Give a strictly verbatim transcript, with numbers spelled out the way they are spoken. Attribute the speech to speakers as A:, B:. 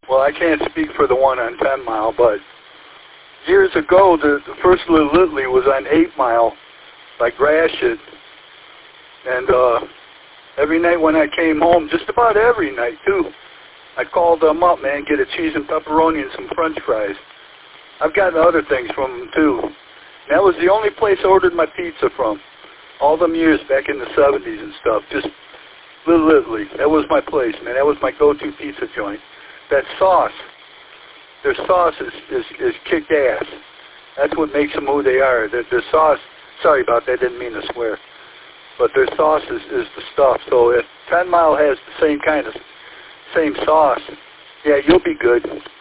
A: well, I can't speak for the one on ten mile, but years ago, the, the first Little Italy was on eight mile by Gratiot. And uh, every night when I came home, just about every night, too, I called them up, man, get a cheese and pepperoni and some french fries. I've gotten other things from them, too. And that was the only place I ordered my pizza from. All them years back in the seventies and stuff, just Little Italy. That was my place, man. That was my go-to pizza joint. That sauce, their sauce is, is, is kick-ass. That's what makes them who they are. Their, their sauce, sorry about that, didn't mean to swear. But their sauce is, is the stuff. So if ten mile has the same kind of, same sauce, yeah, you'll be good.